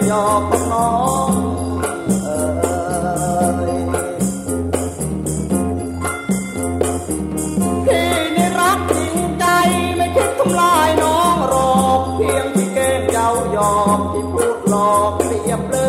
หยอกของน้องพี่นี่รักจริงใจไม่คิดทำลายน้องหรอกเพียงที่แกล้งเย้าหยอกที่พูดหลอกเปรียบเลย